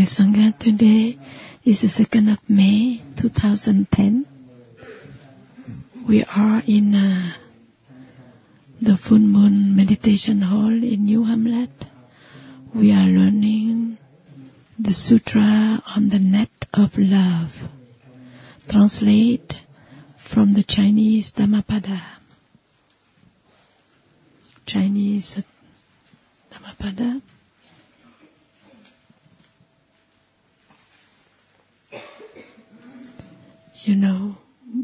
Dear Sangha, today is the 2nd of May 2010. We are in the full moon meditation hall in New Hamlet. We are learning the sutra on the net of love. Translate from the Chinese Dhammapada. Chinese Dhammapada. You know,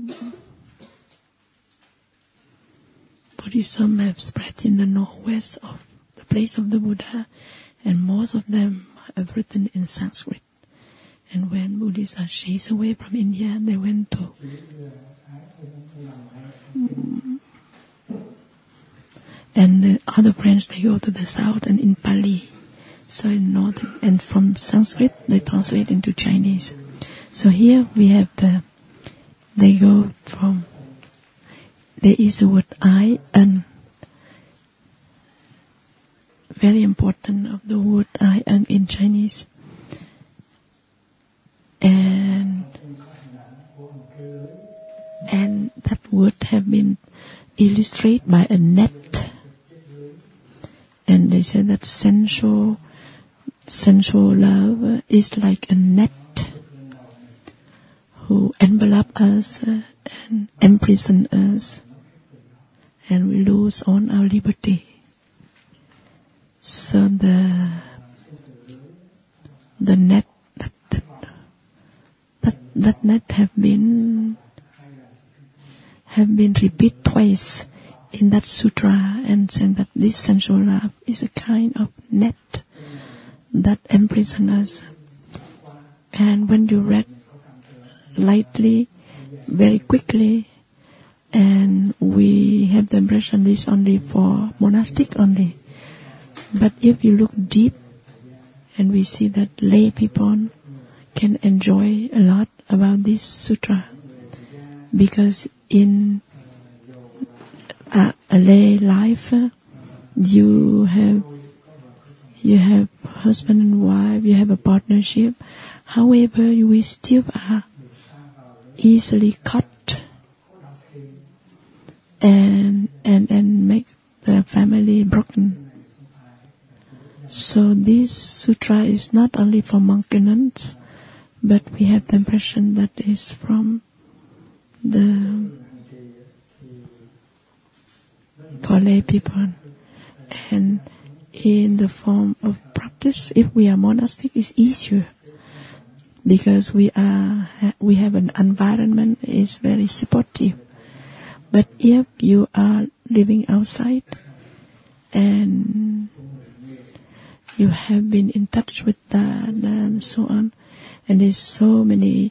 Buddhism have spread in the northwest of the place of the Buddha, and most of them have written in Sanskrit. And when Buddhists are chased away from India, they went to and the other branch, they go to the south and in Pali. So in north, and from Sanskrit, they translate into Chinese. So here we have they go from, there is a word I and, very important of the word I and in Chinese. And that word have been illustrated by a net. And they say that sensual love is like a net who envelop us and imprison us, and we lose on our liberty. So the net that net have been repeated twice in that sutra, and saying that this sensual love is a kind of net that imprison us. And when you read lightly, very quickly, and we have the impression this only for monastic only. But if you look deep, and we see that lay people can enjoy a lot about this sutra, because in a lay life, you have husband and wife, you have a partnership. However, we still are easily cut and make the family broken. So this sutra is not only for monk and nuns, but we have the impression that is from for lay people. And in the form of practice, if we are monastic, it's easier, because we have an environment is very supportive. But if you are living outside and you have been in touch with that and so on, and there's so many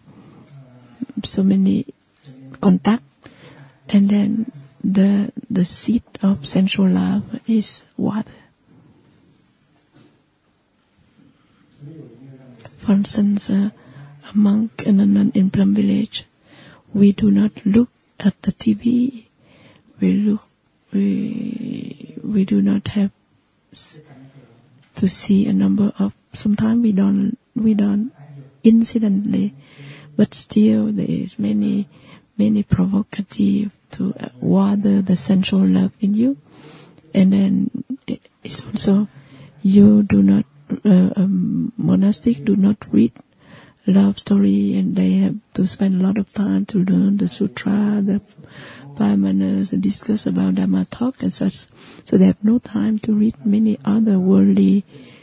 contact, and then the seed of sensual love is water. For instance, a monk and a nun in Plum Village, we do not look at the TV. We do not have to see a number of. Sometimes we don't incidentally, but still there is many provocative to water the sensual love in you, and then it's also you do not. Monastic do not read love story, and they have to spend a lot of time to learn the sutra, the five manners, and discuss about Dhamma talk and such. So they have no time to read many other worldly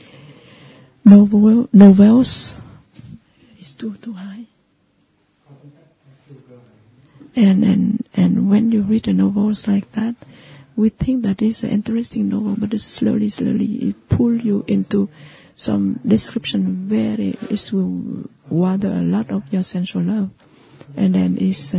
novels. It's too high. And when you read the novels like that, we think that is an interesting novel, but slowly it pull you into some description it will water a lot of your sensual love, and then it's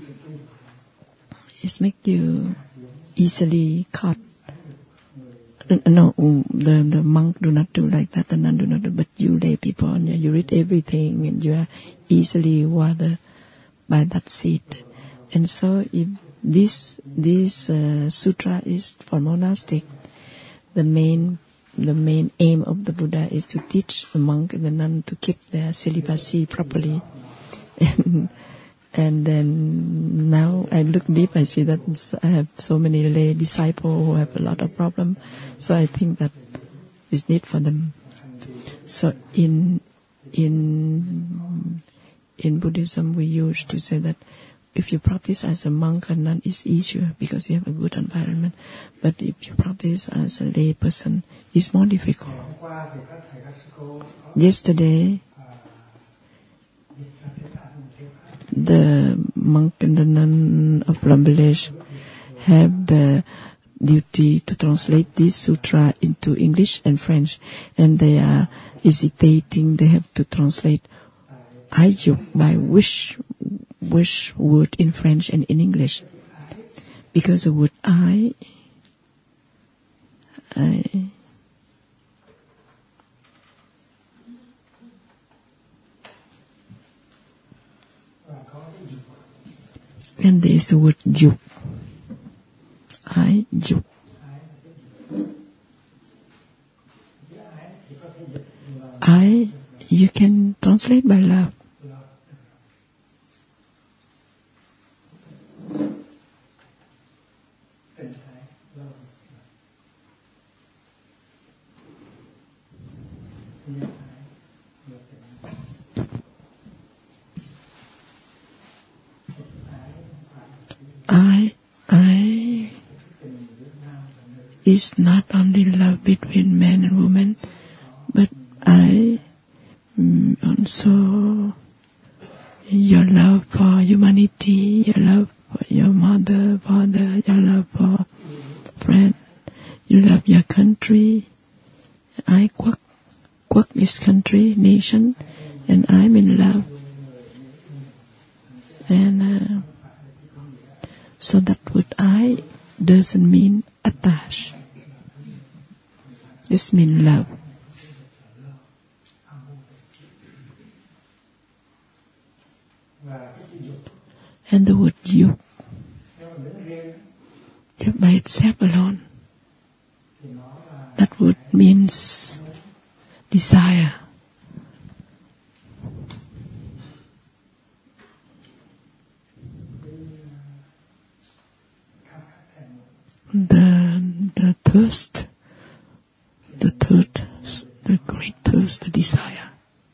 make you easily caught. No, the monk do not do like that, the nun do not do, but you lay people, and you read everything, and you are easily watered by that seed. And so if this sutra is for monastic, the main the main aim of the Buddha is to teach the monk and the nun to keep their celibacy properly. And then now I look deep, I see that I have so many lay disciples who have a lot of problem. So I think that is need for them. So in Buddhism, we used to say that if you practice as a monk or nun, it's easier because you have a good environment. But if you practice as a lay person, it's more difficult. Yesterday, the monk and the nun of Plum Village have the duty to translate this sutra into English and French, and they are hesitating. They have to translate Ayuk by which word in French and in English, because the word I and there is the word Juk. I Juk. I, you can translate by love. I is not only love between man and woman, but I also your love for humanity, your love for your mother, father, your love for friend, you love your country. I Quoc is country, nation, and I'm in love. And so that word I doesn't mean attach. This means love. And the word you, just by itself alone, that word means desire. The thirst, the great thirst, the desire.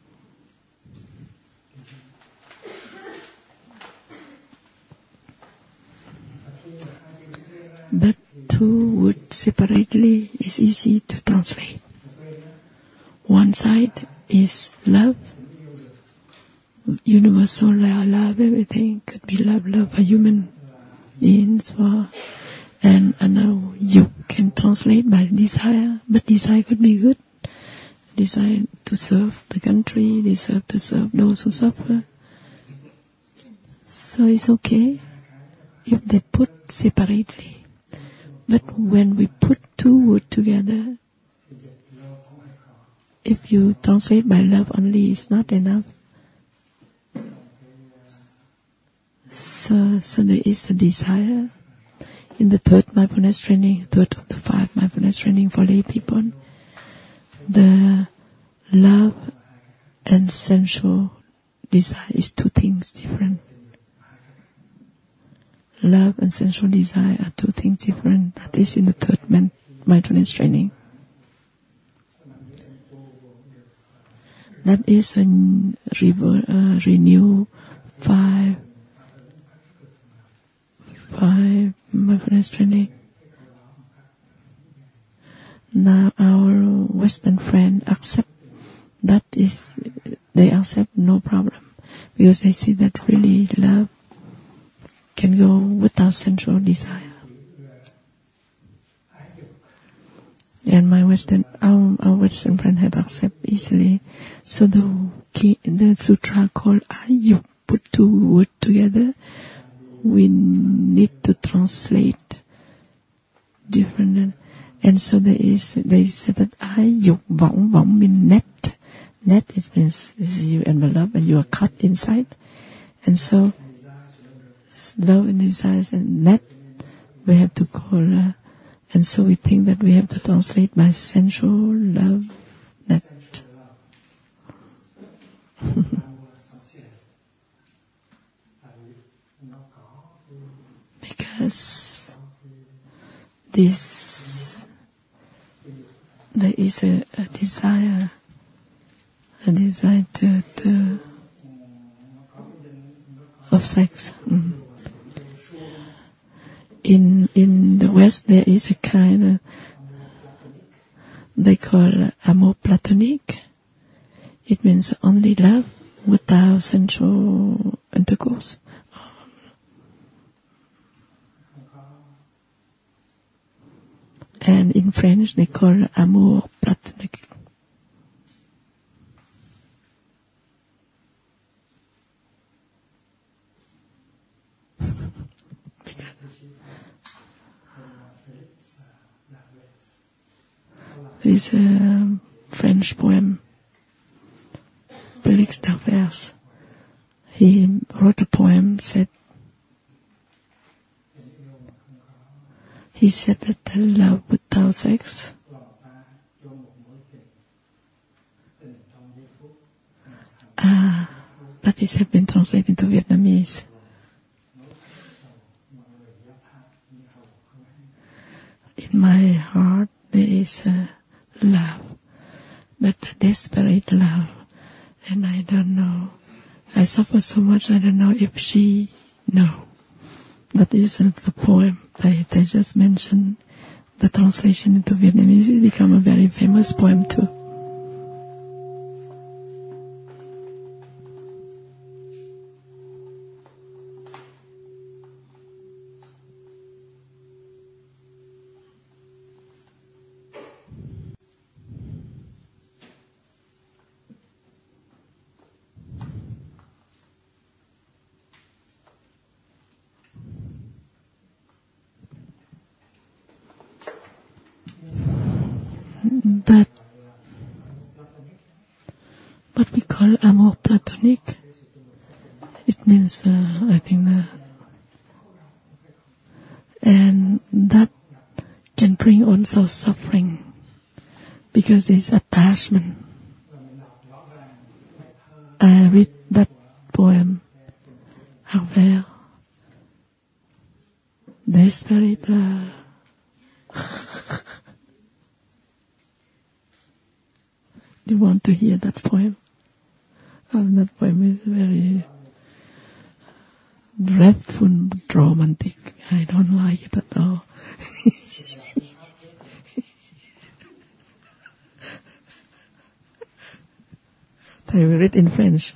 But two words separately is easy to translate. One side is love, universal love, everything could be love for human beings, and another you can translate by desire, but desire could be good. Desire to serve the country, desire to serve those who suffer. So it's okay if they put separately. But when we put two words together, if you translate by love only, it's not enough. So there is a desire. In the third mindfulness training, third of the 5 mindfulness training for lay people, the love and sensual desire is two things different. Love and sensual desire are two things different. That is in the third mindfulness training. That is a renew 5 mindfulness training. Now our Western friend accept that is, they accept no problem, because they see that really love can go without sensual desire. And my our Western friend have accept easily. So the sutra called you put two words together, we need to translate different. And so they said that dục vọng means net. Net it means you envelope and you are cut inside. And so love and desire and net we have to call And so we think that we have to translate by sensual love net. Because there is a desire to of sex. In the West there is a kind of, they call amour platonique. It means only love without sensual intercourse. And in French they call amour platonique. There is a French poem, Félix D'Anvers. He wrote a poem, he said that love without sex that is have been translated into Vietnamese. In my heart there is a love, but a desperate love, and I don't know. I suffer so much, I don't know if she knows. That is the poem they just mentioned. The translation into Vietnamese has become a very famous poem too. But what we call amour platonique, it means, I think, and that can bring also suffering because there's attachment. I read that poem, Harvard, desperate love. You want to hear that poem? That poem is very dreadful, romantic. I don't like it at all. I will read in French.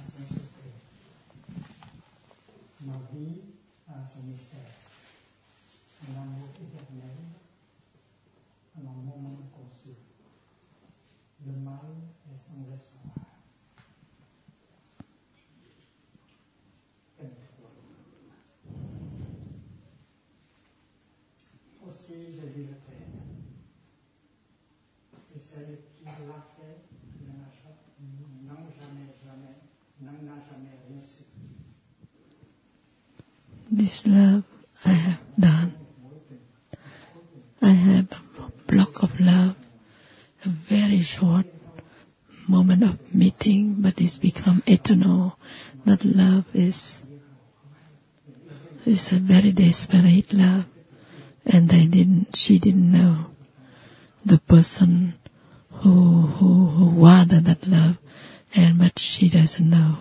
This love I have done. I have a block of love, a very short moment of meeting, but it's become eternal. That love is a very desperate love, and she didn't know the person who watered that love, but she doesn't know.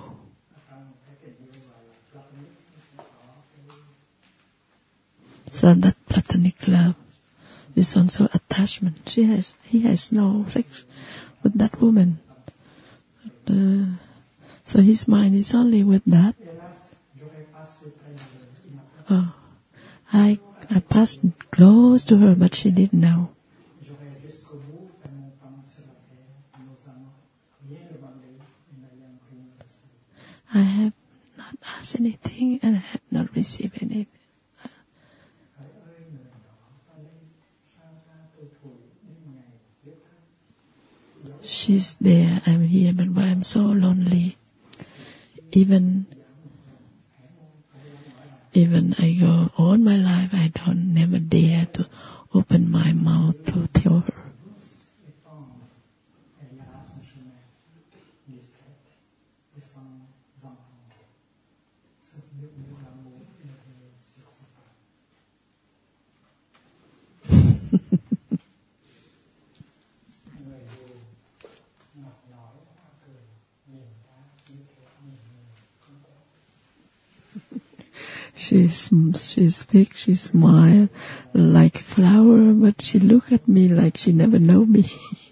So that platonic love is also attachment. He has no sex with that woman. So his mind is only with that. I passed close to her, but she didn't know. I have not asked anything and I have not received anything. She's there, I'm here, but I'm so lonely. Even I go all my life, I never dare to open my mouth to tell her. She speaks, she smiles like a flower, but she look at me like she never know me.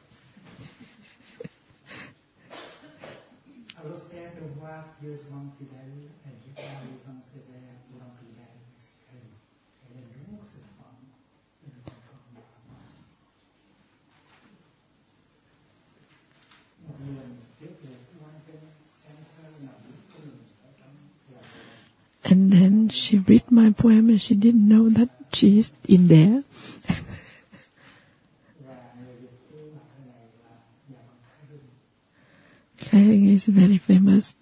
And then she read my poem and she didn't know that she is in there. Khai Hưng is a very famous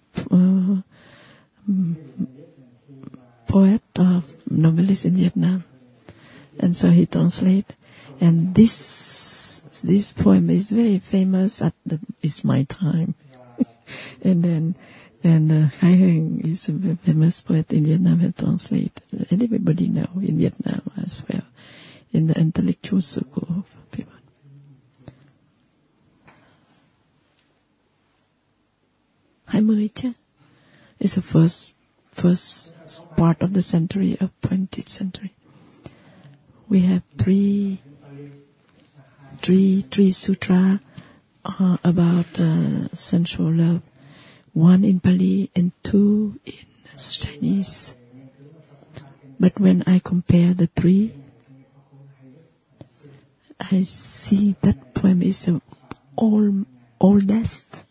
poet of novelist in Vietnam, and so he translate. And this poem is very famous at it's my time. And Khai Hưng is a very famous poet in Vietnam and translate. And everybody know in Vietnam as well, in the intellectual circle of people. 20 chứ? It's the first part of the century of 20th century. We have three sutra about sensual love. One in Pali and two in Chinese. But when I compare the three, I see that poem is the oldest.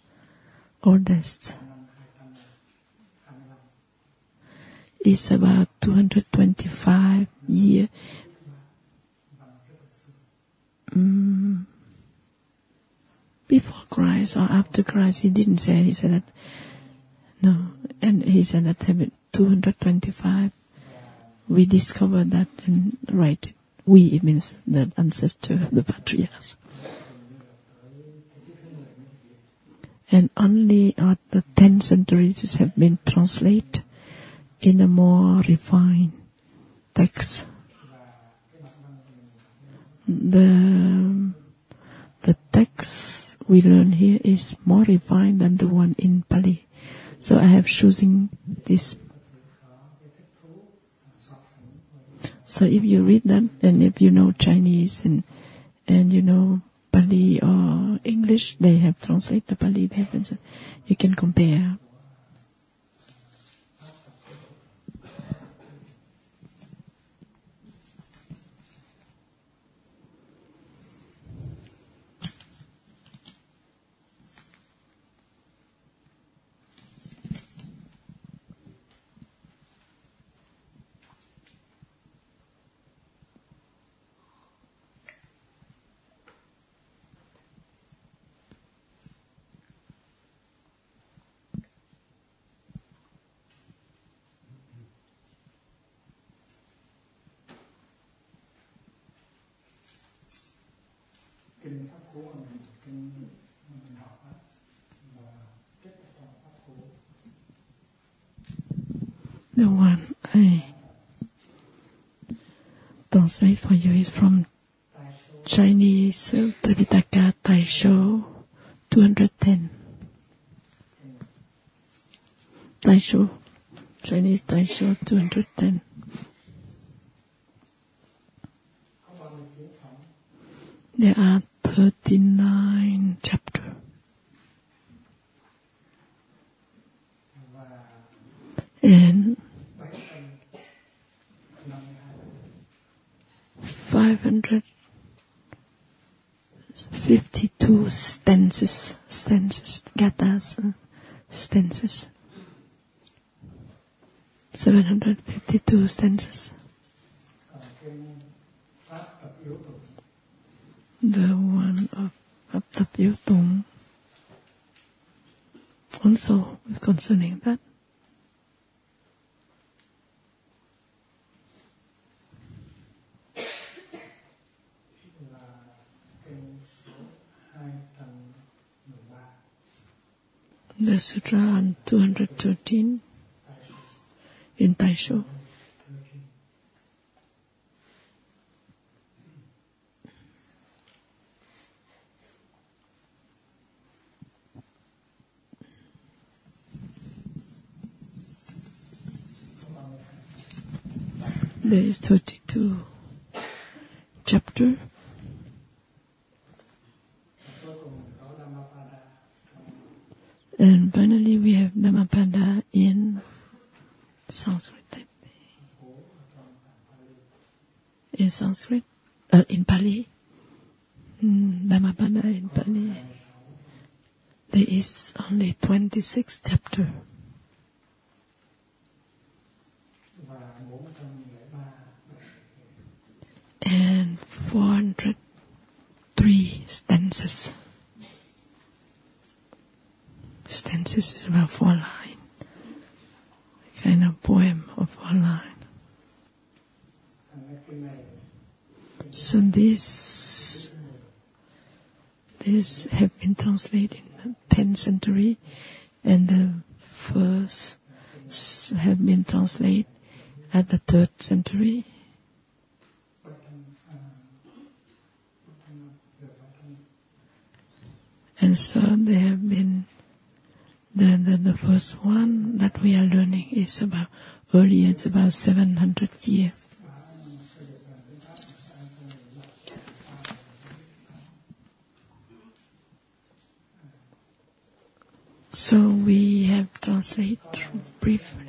It's about 225 years before Christ or after Christ. He didn't say. He said that no, and he said that 225. We discovered that and write it. We, it means the ancestor, the patriarchs. And only at the 10th century this have been translated in a more refined text. The text we learn here is more refined than the one in Pali. So I have choosing this. So if you read that, and if you know Chinese and you know Pali or English, they have translated the Pali. You can compare. The one I translate for you is from Chinese Tripitaka Taisho 210. Taisho, Chinese Taisho 210. There are 39 chapters. And 552 stanzas, gathas, stanzas. 752 stanzas. The one of Tập Yếu Tùng also concerning that. The Sutra on 213 in Taisho. There is 32 chapter. And finally we have Dhammapada in Sanskrit. In Sanskrit? In Pali. Dhammapada in Pali. There is only 26 chapter. And 403 stanzas. Stanzas is about 4 lines. Kind of poem of 4 lines. So this have been translated in the 10th century, and the first have been translated at the 3rd century. And so they have been, the first one that we are learning is about, earlier it's about 700 years. So we have translated briefly.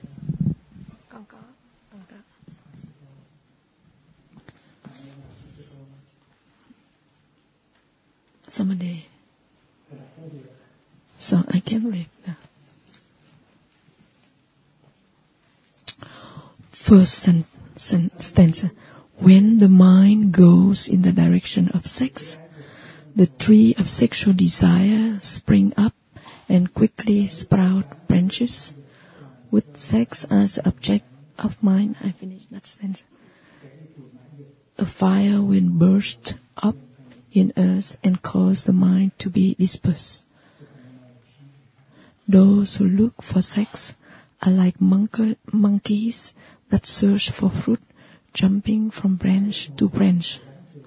Somebody. So I can read now. First stanza. When the mind goes in the direction of sex, the tree of sexual desire spring up and quickly sprout branches. With sex as the object of mind, I finished that stanza. A fire will burst up in us and cause the mind to be dispersed. Those who look for sex are like monkeys that search for fruit, jumping from branch to branch.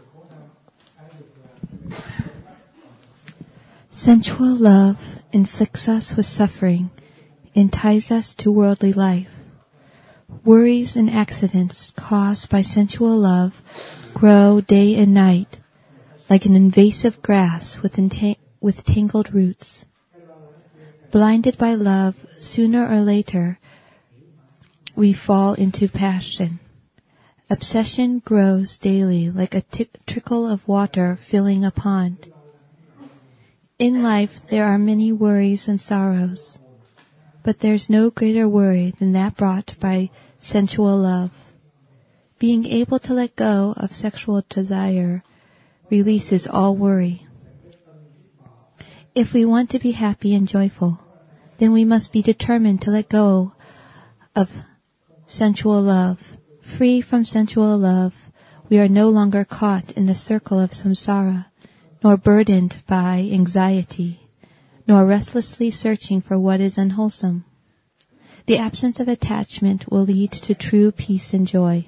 Sensual love inflicts us with suffering and ties us to worldly life. Worries and accidents caused by sensual love grow day and night, like an invasive grass with tangled roots. Blinded by love, sooner or later, we fall into passion. Obsession grows daily like a trickle of water filling a pond. In life, there are many worries and sorrows, but there's no greater worry than that brought by sensual love. Being able to let go of sexual desire releases all worry. If we want to be happy and joyful, then we must be determined to let go of sensual love. Free from sensual love, we are no longer caught in the circle of samsara, nor burdened by anxiety, nor restlessly searching for what is unwholesome. The absence of attachment will lead to true peace and joy.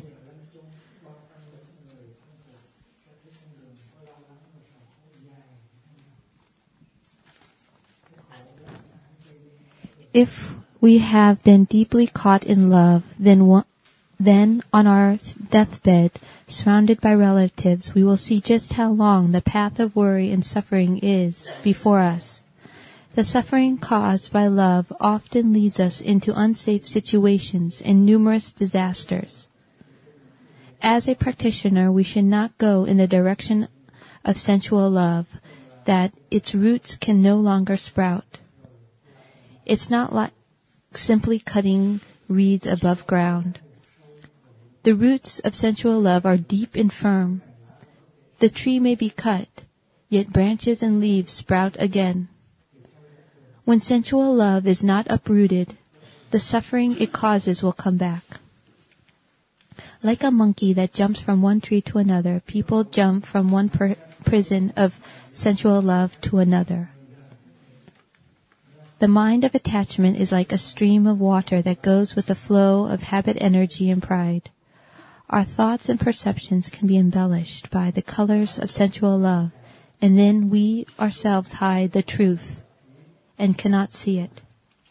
If we have been deeply caught in love, then on our deathbed, surrounded by relatives, we will see just how long the path of worry and suffering is before us. The suffering caused by love often leads us into unsafe situations and numerous disasters. As a practitioner, we should not go in the direction of sensual love, that its roots can no longer sprout. It's not like simply cutting reeds above ground. The roots of sensual love are deep and firm. The tree may be cut, yet branches and leaves sprout again. When sensual love is not uprooted, the suffering it causes will come back. Like a monkey that jumps from one tree to another, people jump from one prison of sensual love to another. The mind of attachment is like a stream of water that goes with the flow of habit, energy, and pride. Our thoughts and perceptions can be embellished by the colors of sensual love, and then we ourselves hide the truth and cannot see it.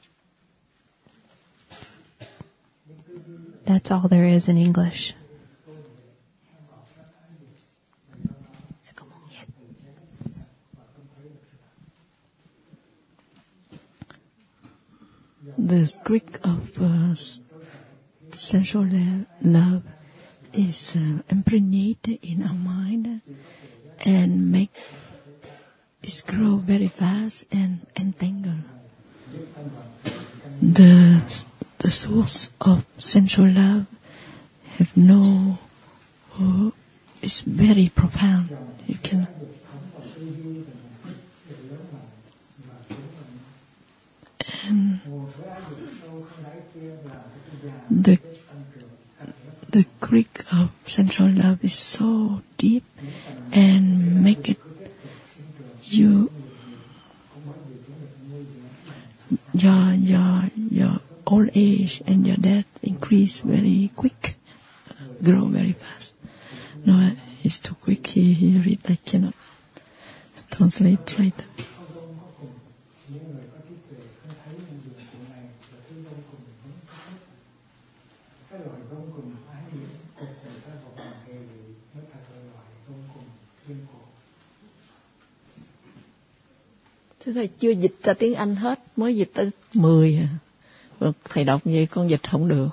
That's all there is in English. The streak of sensual love is impregnated in our mind and make it grow very fast and entangle. The source of sensual love have it's very profound. You can. And the creek of sensual love is so deep and make it your old age and your death increase very quick, grow very fast. No, it's too quick. He read, I cannot translate right. Thế thầy chưa dịch ra tiếng Anh hết, mới dịch tới 10 à. Thầy đọc như vậy con dịch không được.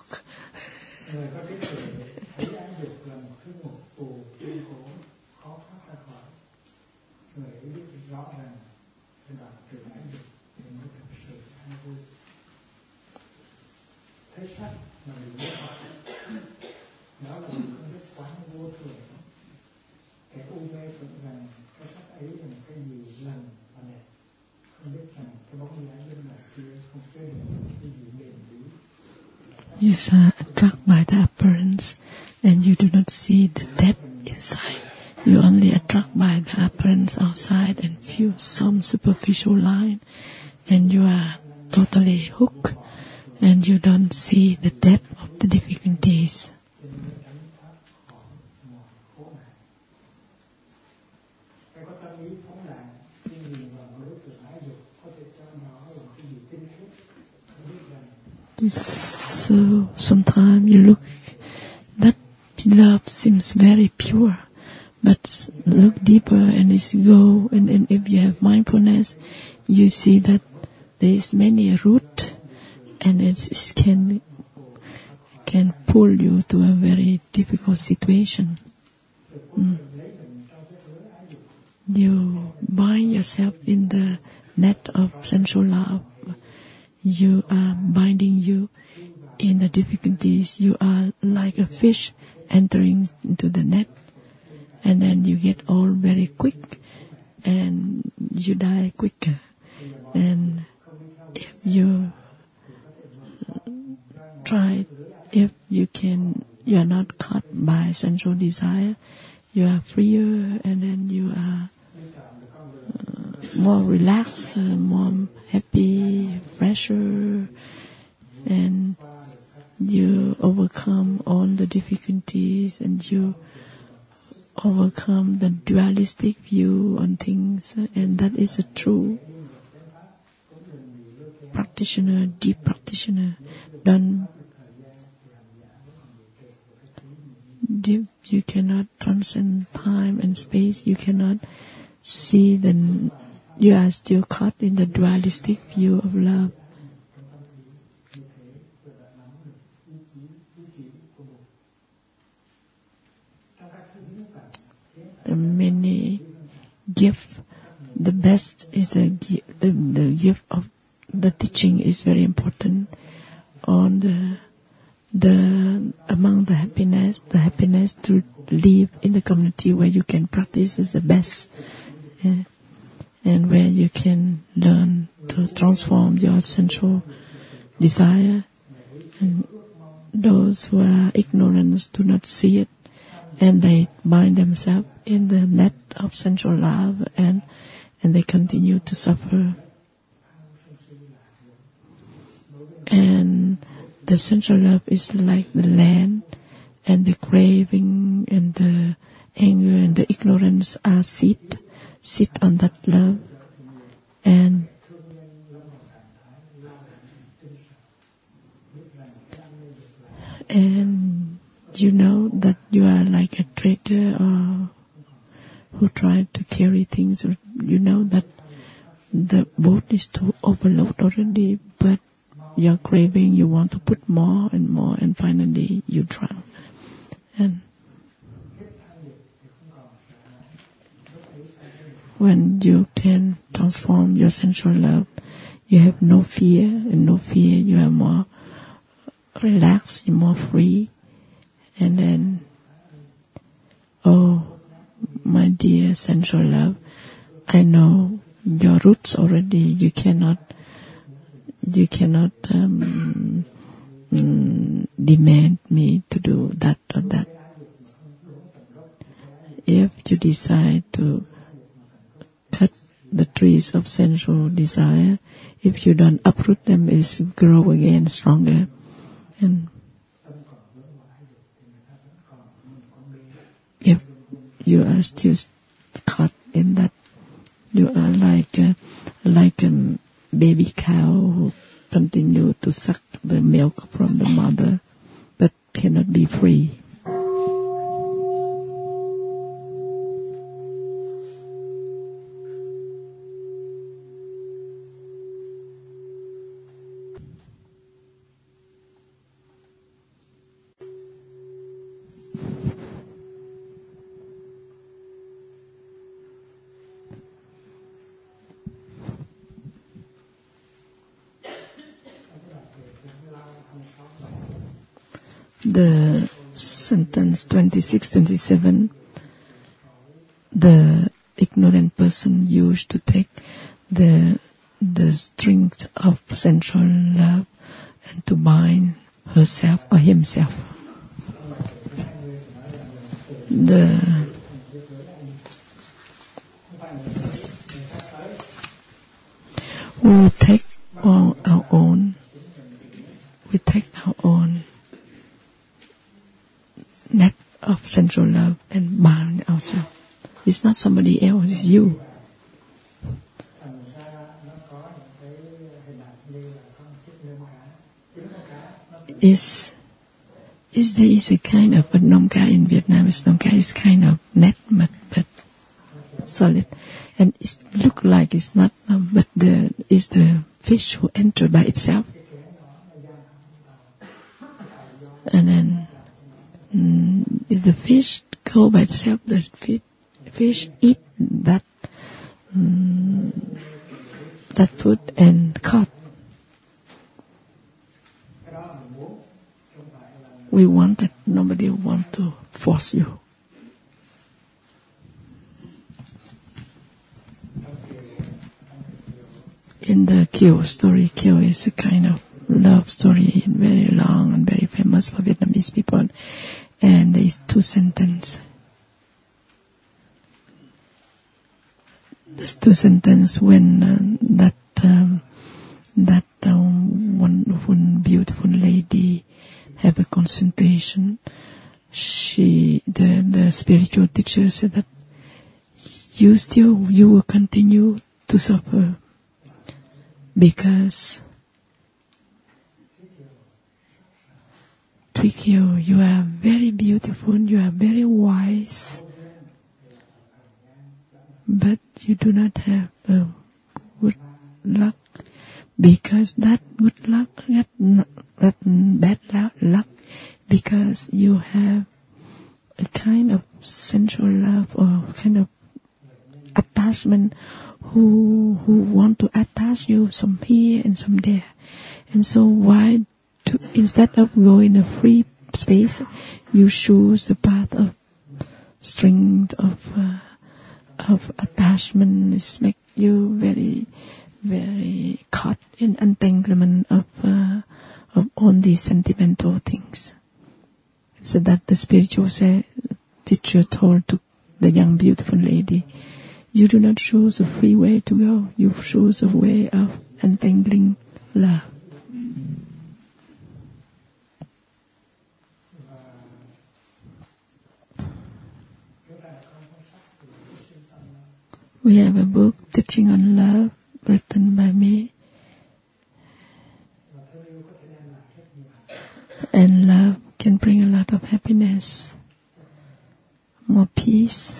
You are attracted by the appearance and you do not see the depth inside. You only attracted by the appearance outside and feel some superficial line and you are totally hooked and you don't see the depth of the difficulties. So sometimes you look, that love seems very pure, but look deeper and it's go, and if you have mindfulness, you see that there is many root, and it can pull you to a very difficult situation. You bind yourself in the net of sensual love. You are binding you in the difficulties. You are like a fish entering into the net, and then you get all very quick, and you die quicker. And if you try, if you are not caught by sensual desire, you are freer, and then you are more relaxed, more happy, fresher, and you overcome all the difficulties, and you overcome the dualistic view on things, and that is a true practitioner, deep practitioner. You cannot transcend time and space. You cannot see you are still caught in the dualistic view of love. The many gifts, the best is the gift of the teaching is very important. On among the happiness to live in the community where you can practice is the best. And where you can learn to transform your sensual desire. And those who are ignorant do not see it, and they bind themselves in the net of sensual love, and they continue to suffer. And the sensual love is like the land, and the craving and the anger and the ignorance are sit on that love. And you know that you are like a trader or who tried to carry things, or you know that the boat is too overloaded already, but you're craving, you want to put more and more, and finally you drown. And when you can transform your sensual love, you have no fear, and no fear, you are more relaxed, you're more free. And then, oh, my dear sensual love, I know your roots already. You cannot demand me to do that or that. If you decide to cut the trees of sensual desire, if you don't uproot them, it will grow again stronger. And if you are still caught in that, you are like a baby cow who continue to suck the milk from the mother, but cannot be free. The sentence 26, 27, the ignorant person used to take the strength of sensual love and to bind herself or himself. We take our own net of sensual love and bind ourselves. It's not somebody else, it's you. There is a kind of a nomka in Vietnam. Nomka is kind of net but solid, and it look like it's not, but it's the fish who enter by itself, and then if the fish go by itself, the fish eat that food and caught. We want that. Nobody want to force you. In the Kieu story, Kieu is a kind of love story, very long and very famous for Vietnamese people. And there is two sentences. There's two sentences when that wonderful, beautiful lady have a concentration. The spiritual teacher said that you will continue to suffer because Thuy Kieu, you are very beautiful, you are very wise, but you do not have good luck, because that good luck, that bad luck, because you have a kind of sensual love or kind of attachment who want to attach you some here and some there. And so instead of going a free space, you choose the path of strength, of attachment. It makes you very, very caught in entanglement of all these sentimental things. So that the spiritual teacher told to the young beautiful lady, you do not choose a free way to go, you choose a way of entangling love. We have a book, Teaching on Love, written by me. And love can bring a lot of happiness, more peace.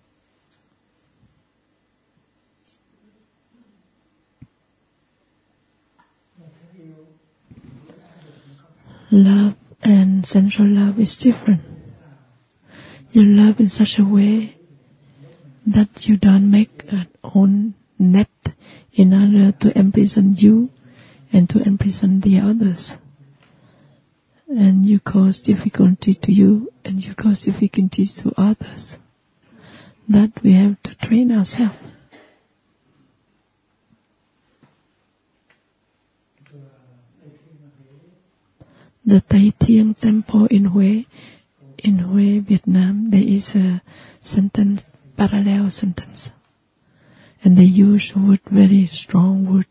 Love and sensual love is different. You love in such a way that you don't make an own net in order to imprison you and to imprison the others. And you cause difficulty to you and you cause difficulties to others. That we have to train ourselves. The Tai Thiang Temple in Hue, Vietnam, there is a sentence, parallel sentence. And they use wood, very strong wood.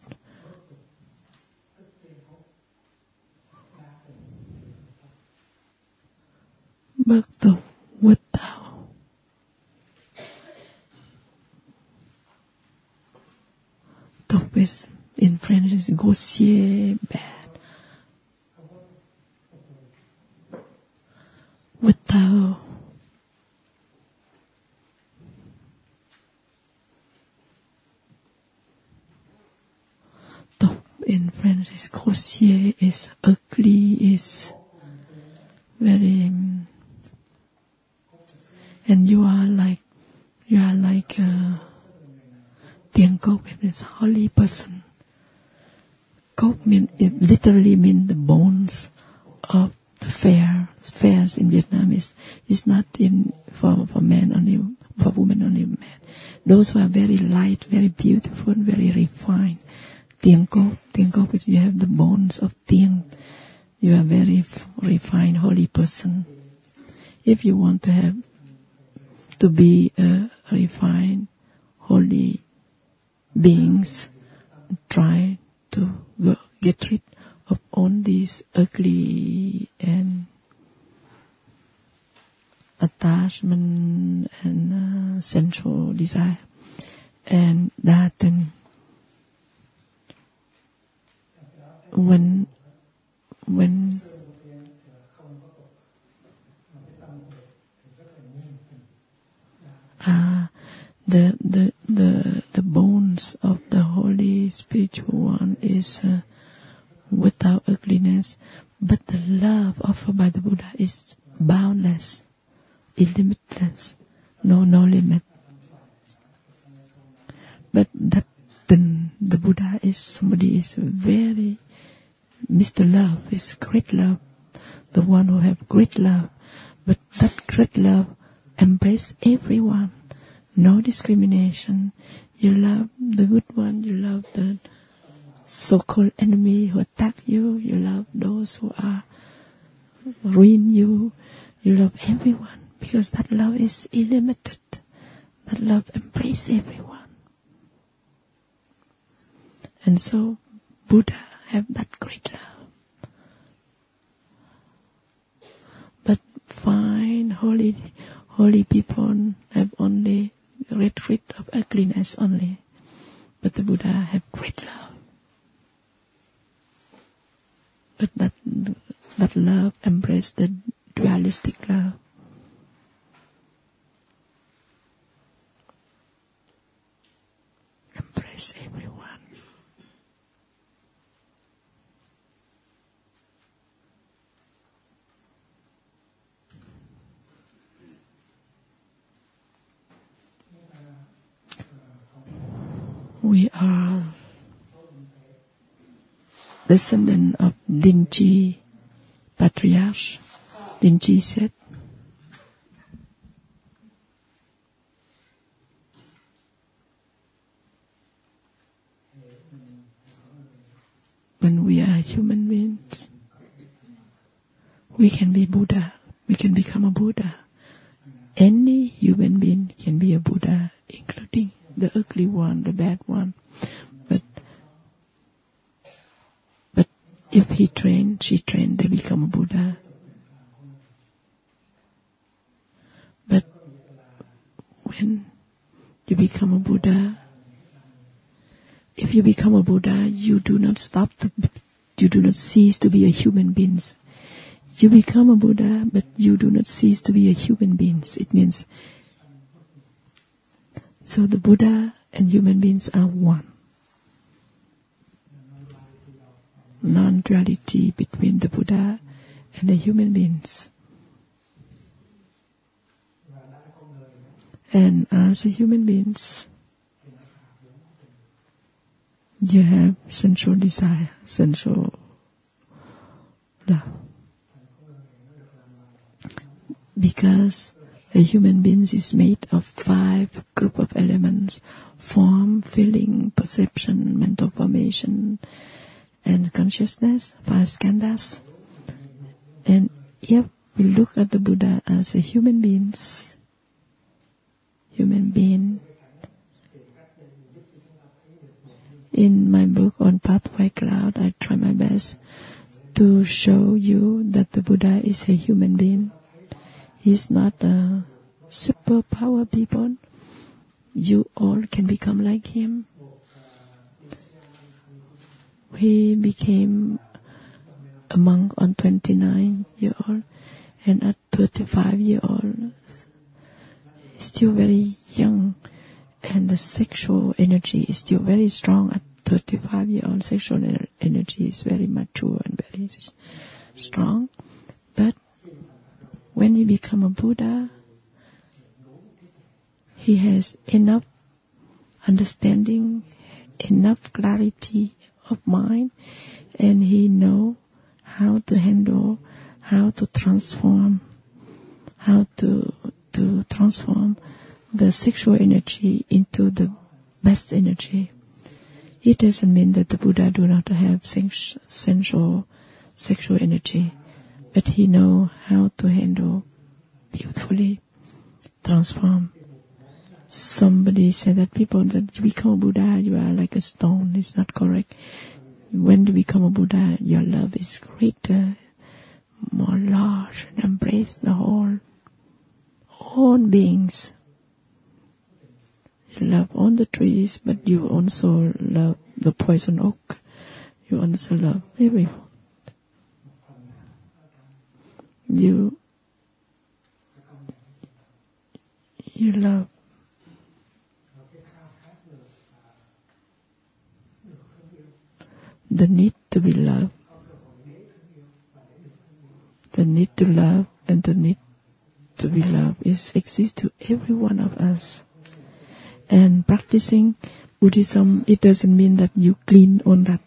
Bước tục with thou. Tục is, in French is grossier, bad. With thou. Tục in French is grossier, is ugly, is very... And you are like Tiền Cốc, it means holy person. Cốc it literally means the bones of the fair. Fairs in Vietnam is not in for men only, for women only, men. Those who are very light, very beautiful, very refined. Tiền Cốc, you have the bones of Tiền. You are very refined, holy person. If you want to be a refined, holy beings, try to get rid of all these ugly and attachment and sensual desire, and that then when the bones of the holy spiritual one is without ugliness, but the love offered by the Buddha is boundless, illimitless, no limit. But that then the Buddha is somebody is very Mr. Love, is great love, the one who have great love, but that great love embrace everyone. No discrimination. You love the good one. You love the so-called enemy who attack you. You love those who are ruin you. You love everyone because that love is unlimited. That love embraces everyone. And so Buddha have that great love. But fine, holy people have only get rid of ugliness only. But the Buddha have great love. But that love embrace the dualistic love. Embrace everyone. We are descendant of Dinji Patriarch. Dinji said, when we are human beings, we can be Buddha. We can become a Buddha. Any human being can be a Buddha, including the ugly one, the bad one. But if she trained, they become a Buddha. But when you become a Buddha. If you become a Buddha, you do not cease to be a human being. You become a Buddha, but you do not cease to be a human being. It means, so the Buddha and human beings are one. Non-duality between the Buddha and the human beings. And as a human beings, you have sensual desire, sensual love. Because a human being is made of 5 group of elements: form, feeling, perception, mental formation, and consciousness, 5 skandhas. And if we look at the Buddha as a human being, in my book on Pathway Cloud, I try my best to show you that the Buddha is a human being. He's not a superpower people. You all can become like him. He became a monk on 29-year-old, and at 35-year-old, still very young, and the sexual energy is still very strong. At 35-year-old, sexual energy is very mature and very strong. But when you become a Buddha, he has enough understanding, enough clarity of mind, and he knows how to handle, how to transform the sexual energy into the best energy. It doesn't mean that the Buddha do not have sensual sexual energy, but he knows how to handle beautifully, transform. Somebody said that people that you become a Buddha, you are like a stone. It's not correct. When you become a Buddha, your love is greater, more large, and embrace the whole beings. You love all the trees, but you also love the poison oak. You also love everyone. You love the need to be loved, the need to love and the need to be loved exists to every one of us. And practicing Buddhism, it doesn't mean that you clean on that.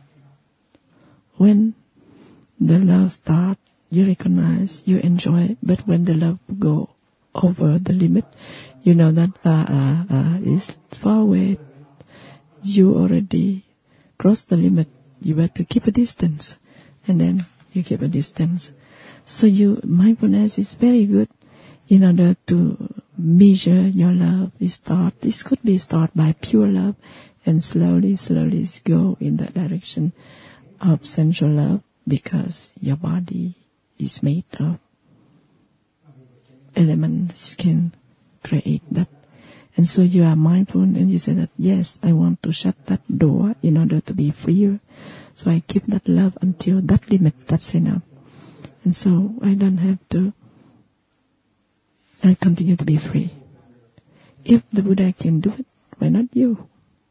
When the love starts, you recognize, you enjoy, but when the love go over the limit, you know that it's far away. You already crossed the limit. You have to keep a distance, and then you keep a distance. So mindfulness is very good in order to measure your love. This could be start by pure love, and slowly go in the direction of sensual love, because your body is made of elements can create that. And so you are mindful and you say that, yes, I want to shut that door in order to be freer. So I keep that love until that limit, that's enough. And so I don't have to, I continue to be free. If the Buddha can do it, why not you?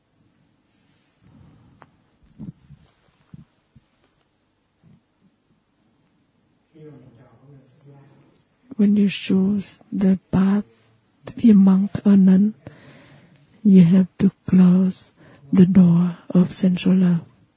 When you choose the path to be a monk or nun, you have to close the door of sensual love.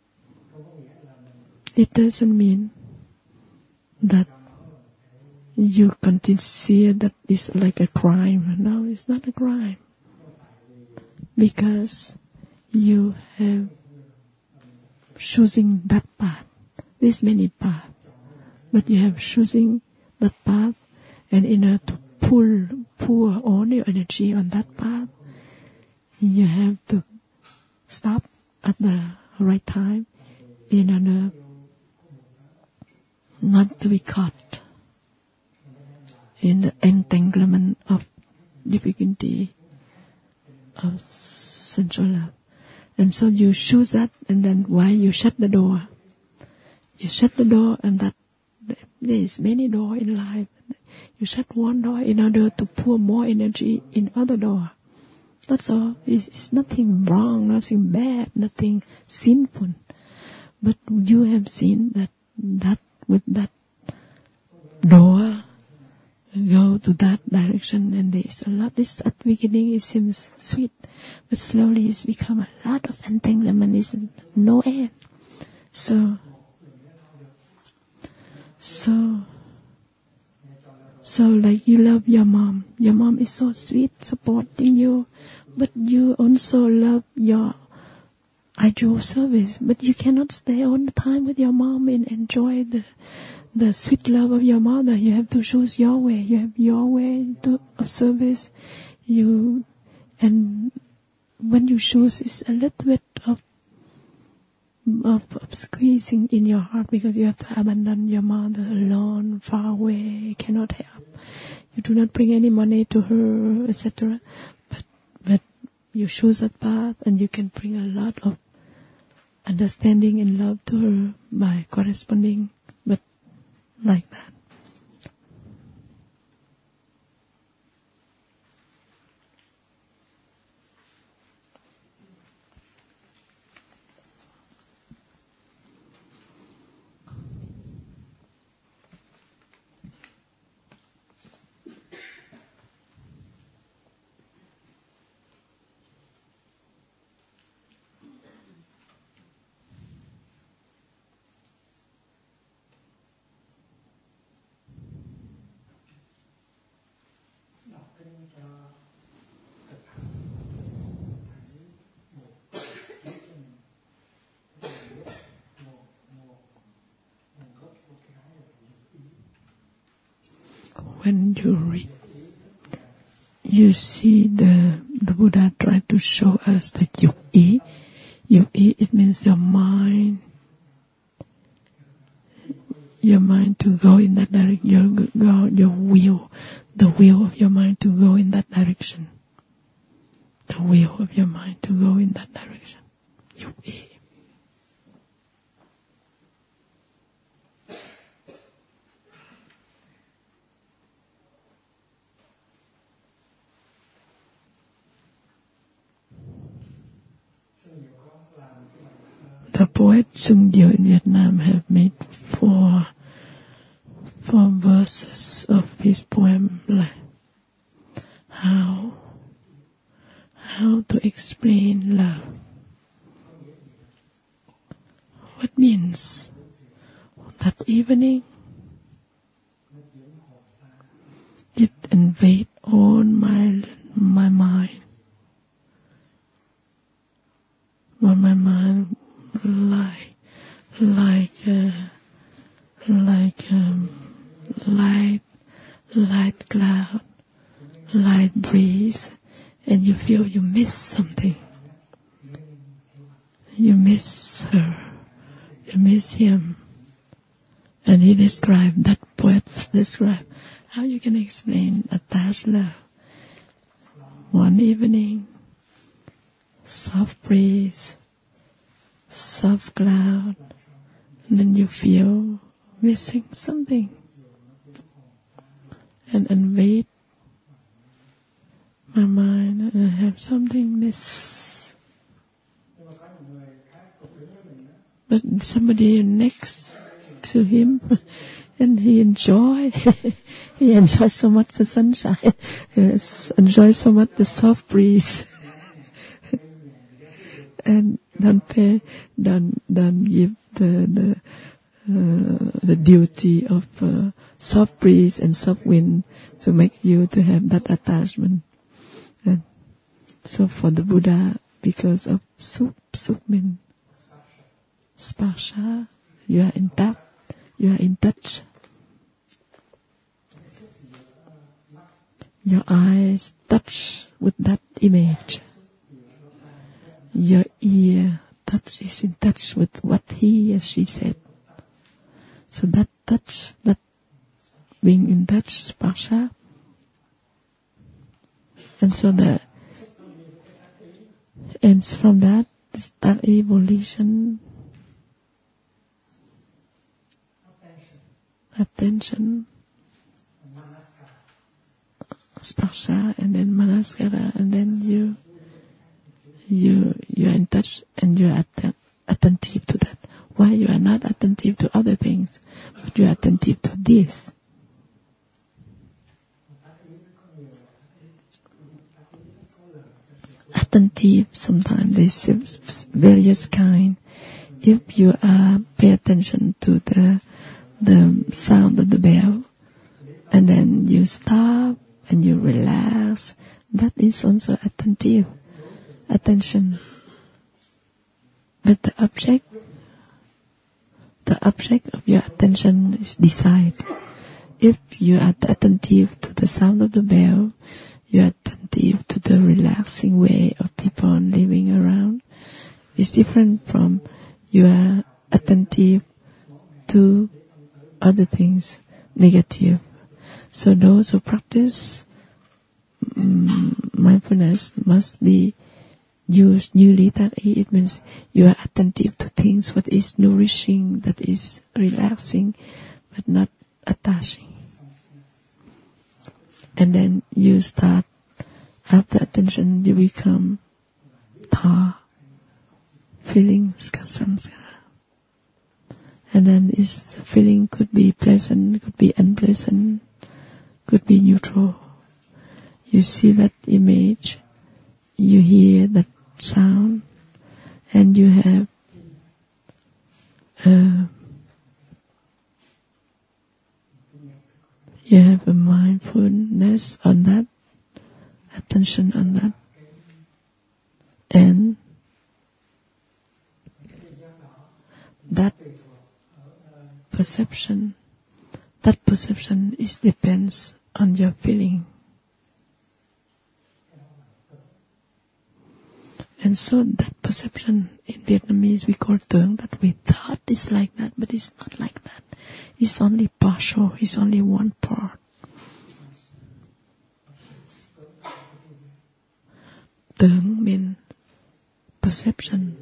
It doesn't mean that you consider that it's like a crime. No, it's not a crime. Because you have choosing that path. There's many paths, but you have choosing that path, and in order to pour all your energy on that path, you have to stop at the right time in order not to be caught in the entanglement of difficulty of sensual love. And so you choose that, and then why you shut the door? You shut the door, and that there is many doors in life. You shut one door in order to pour more energy in other door. That's all. It's nothing wrong, nothing bad, nothing sinful. But you have seen that with that door go to that direction, and there's a lot. This at the beginning it seems sweet, but slowly it's become a lot of entanglement. It's no end. So like you love your mom. Your mom is so sweet, supporting you, but you also love your ideal service. But you cannot stay all the time with your mom and enjoy the sweet love of your mother. You have to choose your way. You have your way of service. And when you choose, it's a little bit of squeezing in your heart, because you have to abandon your mother alone, far away, cannot help. You do not bring any money to her, etc. But you choose that path, and you can bring a lot of understanding and love to her by corresponding, but like that. When you read, you see the Buddha try to show us that yuk-yi, it means your mind to go in that direction, your will, the will of your mind to go in that direction. The will of your mind to go in that direction. Yuk-yi. The poet Sung Dieu in Vietnam have made four verses of his poem, like how to explain love. What means that evening it invade on my mind. On my mind, like light cloud, light breeze, and you feel you miss something. You miss her, you miss him. And he described, that poet described, how you can explain attached love. One evening, soft breeze, soft cloud, and then you feel missing something, and wait my mind, and I have something miss. But somebody next to him, and he enjoys so much the sunshine, enjoys so much the soft breeze. And don't give the duty of soft breeze and soft wind to make you to have that attachment. And so for the Buddha, because of sup means sparsha, you are in touch, Your eyes touch with that image. Your ear is in touch with what he or she said. So that touch, that being in touch, sparsha. And so And from that start evolution, attention, sparsha, and then manaskara, and then you are in touch and you are attentive to that. Why you are not attentive to other things, but you are attentive to this. Attentive, sometimes there's various kind. If you pay attention to the sound of the bell, and then you stop and you relax, that is also attention. But the object of your attention is decided. If you are attentive to the sound of the bell, you are attentive to the relaxing way of people living around. It's different from you are attentive to other things, negative. So those who practice mindfulness must be used newly. That it means you are attentive to things what is nourishing, that is relaxing, but not attaching. And then you start, after attention, you become tha, feeling samskara. And then the feeling could be pleasant, could be unpleasant, could be neutral. You see that image, you hear that sound, and you have a mindfulness on that, attention on that, and that perception is depends on your feeling. And so that perception in Vietnamese we call tưởng, that we thought is like that, but it's not like that. It's only partial, it's only one part. Tưởng means perception,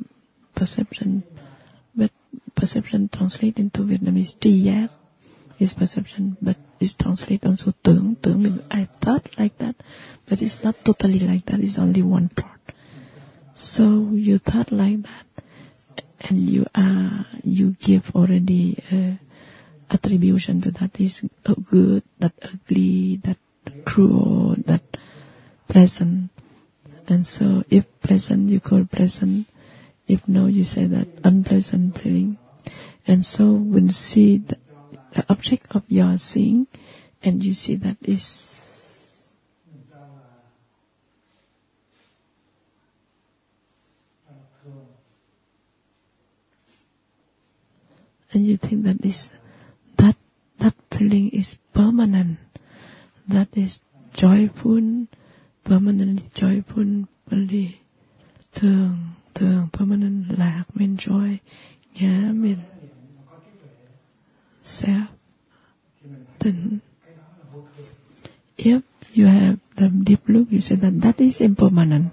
but perception translated into Vietnamese tri giác is perception, but it's translated also tưởng. Tưởng means I thought like that, but it's not totally like that, it's only one part. So you thought like that, and you give already attribution to that is good, that ugly, that cruel, that pleasant. And so if pleasant, you call pleasant. If no, you say that unpleasant feeling. And so when you see the object of your seeing, and you see that is and you think that that feeling is permanent, that is joyful, permanently joyful, permanently permanent, lạc mean joy, nhã mean self. Then if you have the deep look, you say that is impermanent.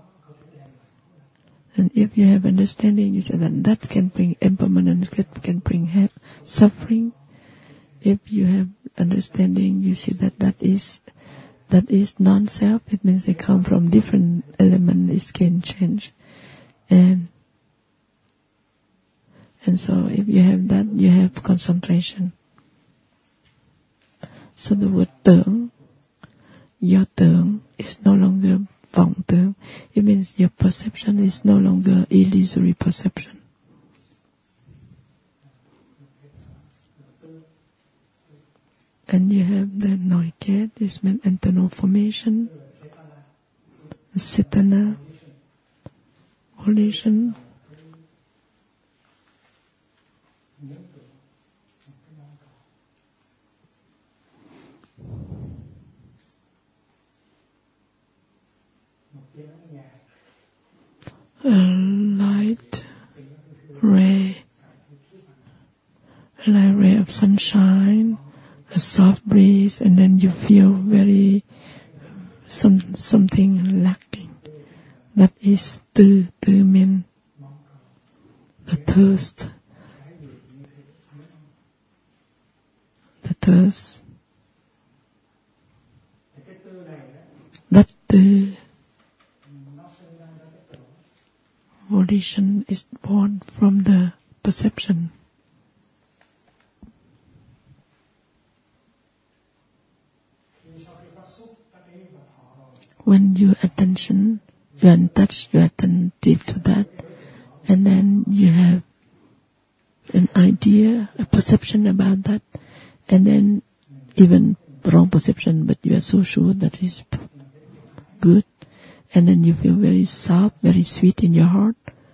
And if you have understanding, you say that can bring impermanence, can bring suffering. If you have understanding, you see that is non-self. It means they come from different elements. It can change, and so if you have that, you have concentration. So the word tưởng, your tưởng is no longer vọng tưởng. It means your perception is no longer illusory perception. And you have the noiket, this means internal formation, cetana, volition. A light ray, of sunshine, a soft breeze, and then you feel very something lacking. That is tư mean the thirst. The thirst. That tư volition is born from the perception. When your attention, you are in touch, you are attentive to that, and then you have an idea, a perception about that, and then even wrong perception, but you are so sure that is good, and then you feel very soft, very sweet in your heart,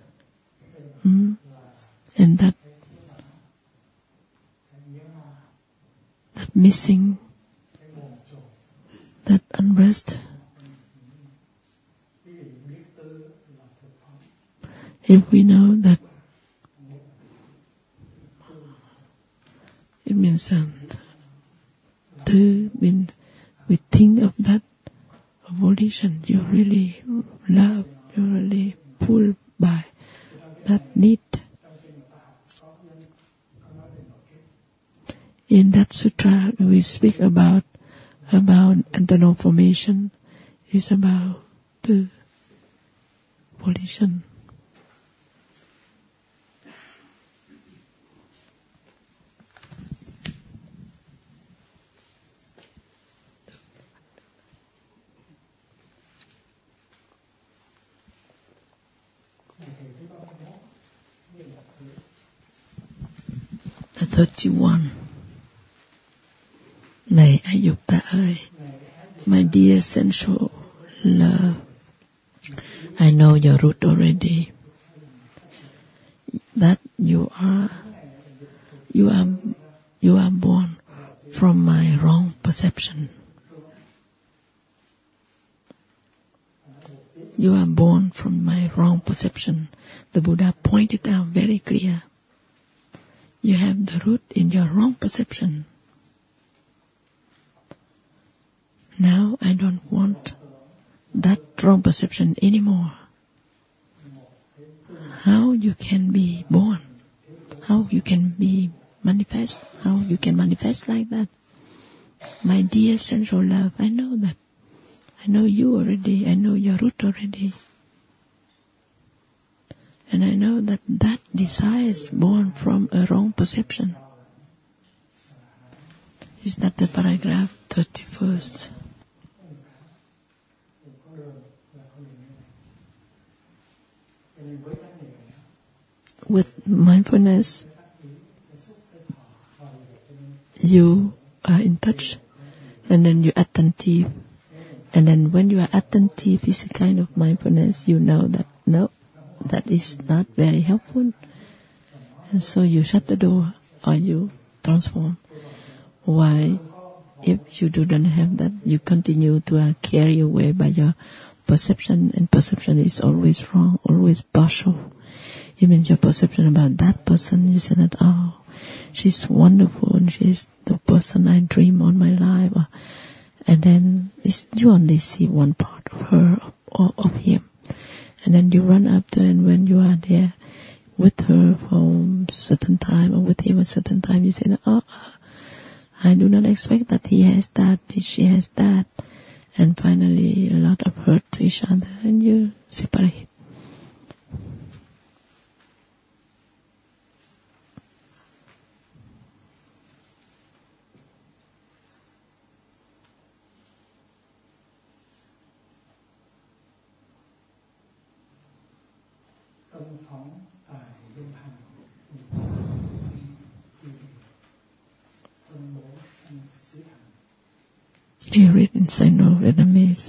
and that missing, that unrest. If we know that, it means tư means we think of that volition you really love, you really pulled by that need. In that sutra, we speak about internal formation. It's about the volition. The 31. Này Ayutta ơi, my dear sensual love, I know your root already. That you are born from my wrong perception. You are born from my wrong perception. The Buddha pointed out very clear. You have the root in your wrong perception. Now I don't want that wrong perception anymore. How you can be born? How you can be manifest? How you can manifest like that? My dear sensual love, I know that. I know you already. I know your root already. And I know that desire is born from a wrong perception. Is that the paragraph 31st? With mindfulness, you are in touch, and then you're attentive. And then when you are attentive, it's a kind of mindfulness. You know that, no, that is not very helpful. And so you shut the door or you transform. Why? If you don't have that, you continue to carry away by your perception, and perception is always wrong, always partial. It means your perception about that person, you say that, oh, she's wonderful, and she's the person I dream all my life. And then you only see one part of her or of him. And then you run up to her, and when you are there with her for a certain time or with him a certain time, you say, oh, I do not expect that he has that, she has that. And finally, a lot of hurt to each other, and you separate. You read in Sino-Vietnamese.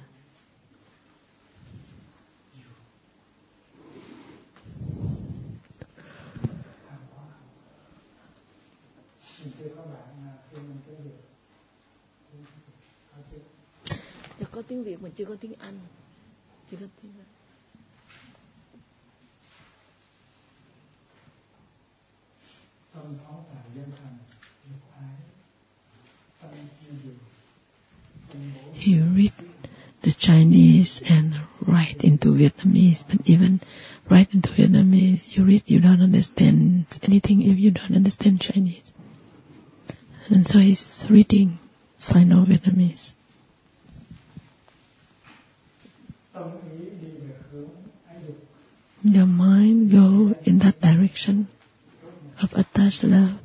Có tiếng Việt mà chưa có tiếng Anh. Chưa có tiếng Anh. You read the Chinese and write into Vietnamese, but even write into Vietnamese, you read, you don't understand anything if you don't understand Chinese. And so he's reading Sino-Vietnamese. Your mind go in that direction of attached love.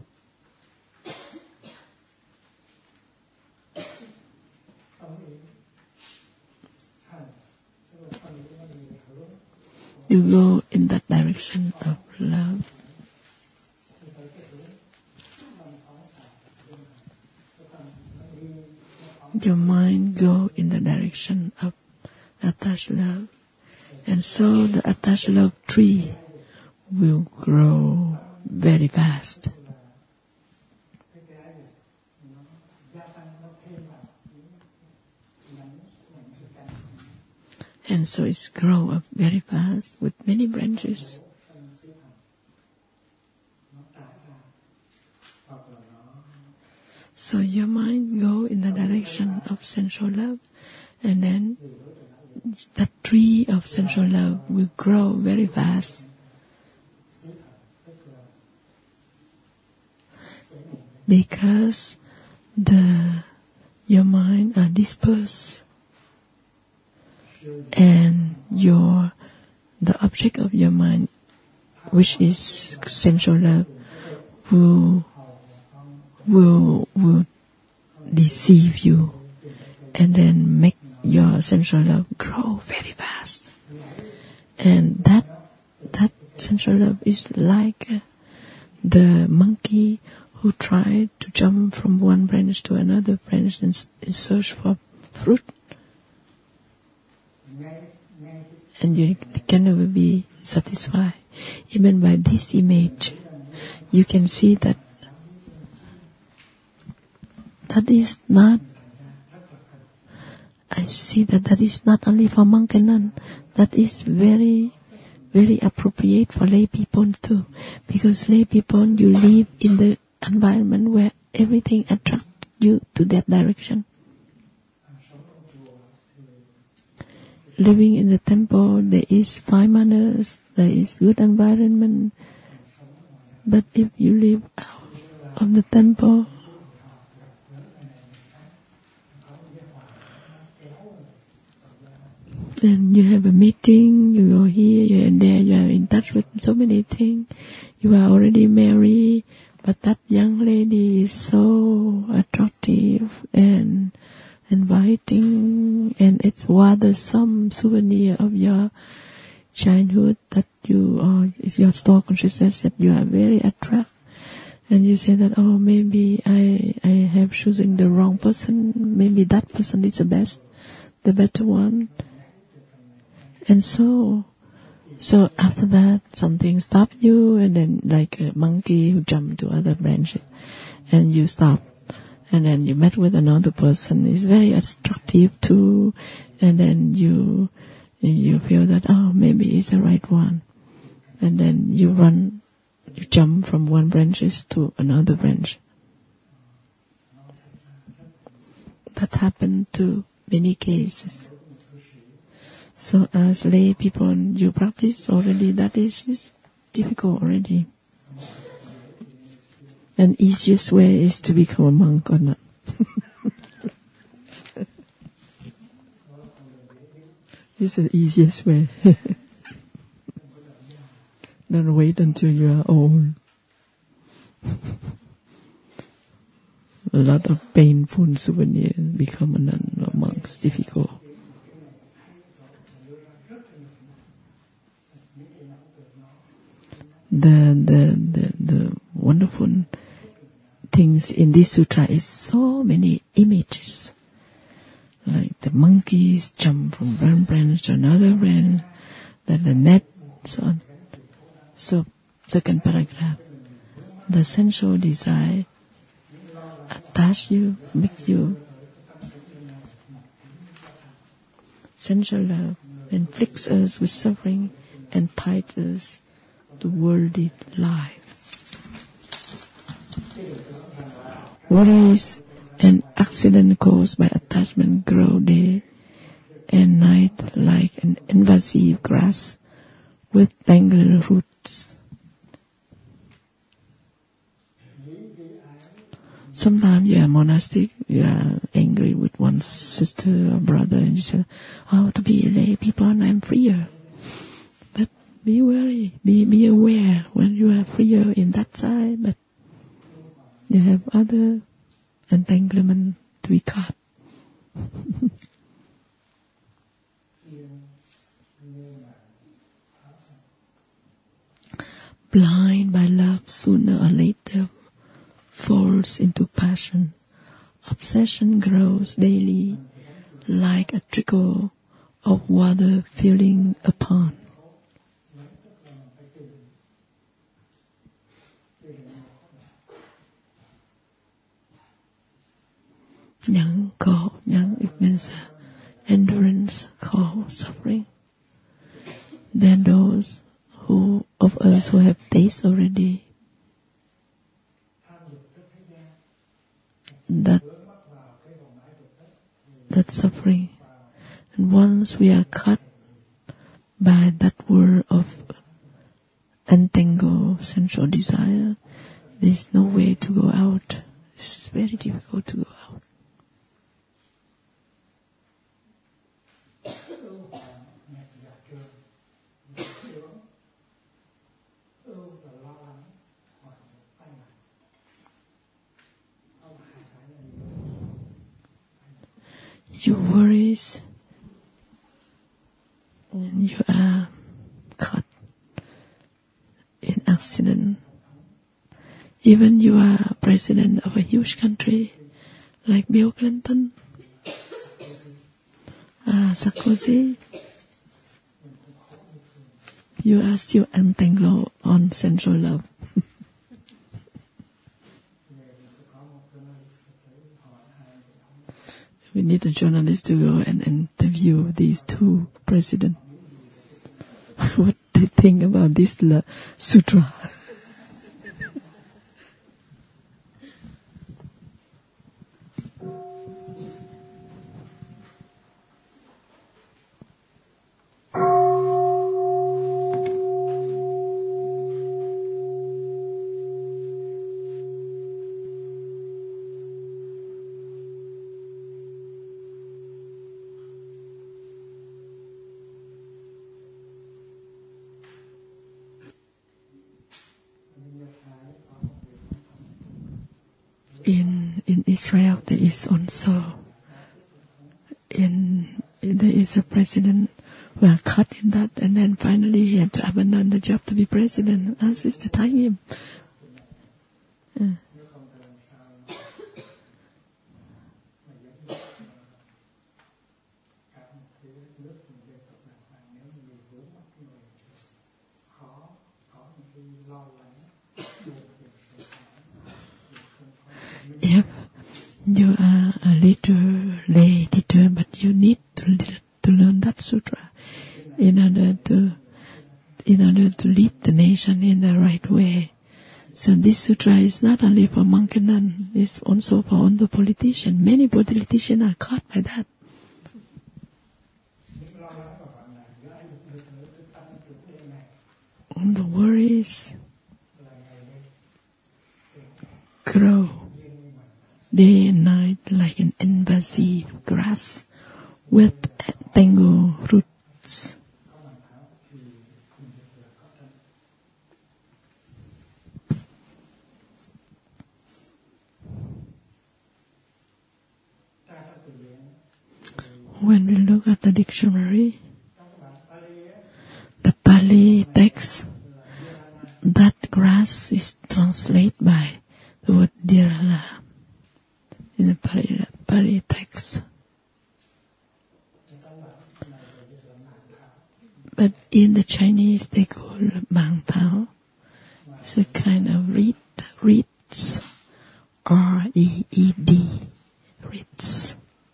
You go in that direction of love. Your mind go in the direction of attached love. And so the attached love tree will grow very fast. And so it's grow up very fast with many branches. So your mind go in the direction of sensual love, and then that tree of sensual love will grow very fast. Because your mind are dispersed, and the object of your mind, which is sensual love, will deceive you, and then make your sensual love grow very fast. And that sensual love is like the monkey who tried to jump from one branch to another branch in search for fruit. And you can never be satisfied. Even by this image, you can see that is not. I see that is not only for monk and nun. That is very, very appropriate for lay people too. Because lay people, you live in the environment where everything attracts you to that direction. Living in the temple, there is fine manners, there is good environment. But if you live out of the temple, then you have a meeting, you go here, you are there, you are in touch with so many things. You are already married, but that young lady is so attractive and inviting, and it's rather some souvenir of your childhood that your store consciousness that you are very attractive. And you say that, oh, maybe I have choosing the wrong person, maybe that person is the better one. And so after that, something stopped you, and then like a monkey who jumped to other branches, and you stop. And then you met with another person, is very attractive too, and then you feel that, oh, maybe it's the right one. And then you jump from one branches to another branch. That happened to many cases. So as lay people, you practice already, that is difficult already. And easiest way is to become a monk or not. It's the easiest way. Don't wait until you are old. A lot of painful souvenirs become a nun or monk. It's difficult. The wonderful things in this sutra is so many images, like the monkeys jump from one branch to another branch, then the net, so on. So, second paragraph, the sensual desire attach you, make you sensual love, inflicts us with suffering and ties us to worldly life. Worries and accident caused by attachment grow day and night like an invasive grass with tangled roots. Sometimes you are monastic, you are angry with one sister or brother, and you say, "Oh, to be lay people, I'm freer." But be wary, be aware when you are freer in that side, but you have other entanglement to be caught. Blind by love, sooner or later falls into passion. Obsession grows daily like a trickle of water filling a pond. Nhẫn khổ, nhẫn it means endurance, khổ, suffering. Then those of us who have tasted already that suffering, and once we are caught by that world of entangled sensual desire, there is no way to go out. It's very difficult to go out. You worries and you are caught in accident. Even you are president of a huge country like Bill Clinton, Sarkozy, you are still entangled on sensual love. We need a journalist to go and interview these two presidents. What they think about this sutra. In Israel, there is also there is a president who are caught in that, and then finally he had to abandon the job to be president. As is the time. If you are a leader, lay leader, but you need to learn that sutra in order to lead the nation in the right way. So this sutra is not only for monk and nun; it's also for all the politicians. Many politicians are caught by that. All the worries grow day and night like an invasive grass with tangled roots. When we look at the dictionary, the Pali text, that grass is translated by the word Dirala in the Pali text. But in the Chinese they call Bang Tao. It's a kind of reeds, R-E-E-D, reeds.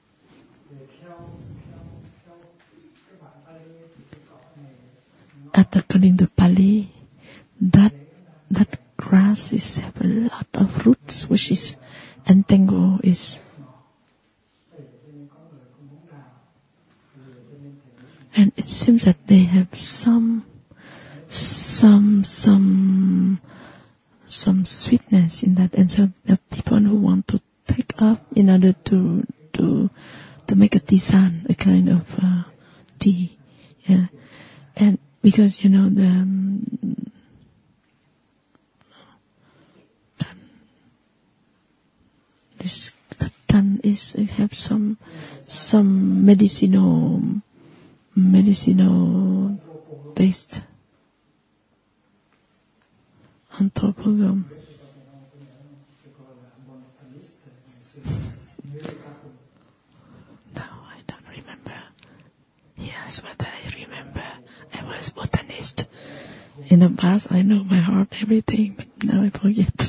According to Pali, that grass have a lot of roots, which is entangled, is seems that they have some sweetness in that, and so the people who want to take up in order to make a tisane, a kind of tea, yeah, and because the tan is have some medicinal taste. Anthropogam. No, I don't remember. Yes, but I remember I was botanist. In the past, I know by heart everything, but now I forget.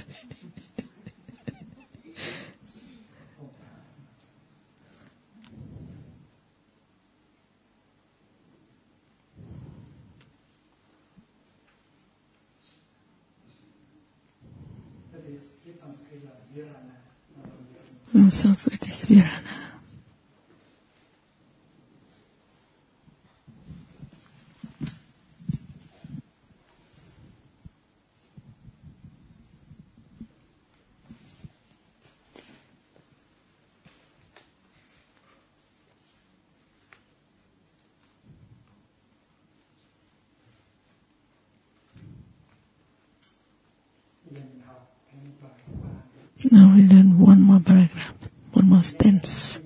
Sanskrit is Virana. Now we learn one more paragraph, one more stanza.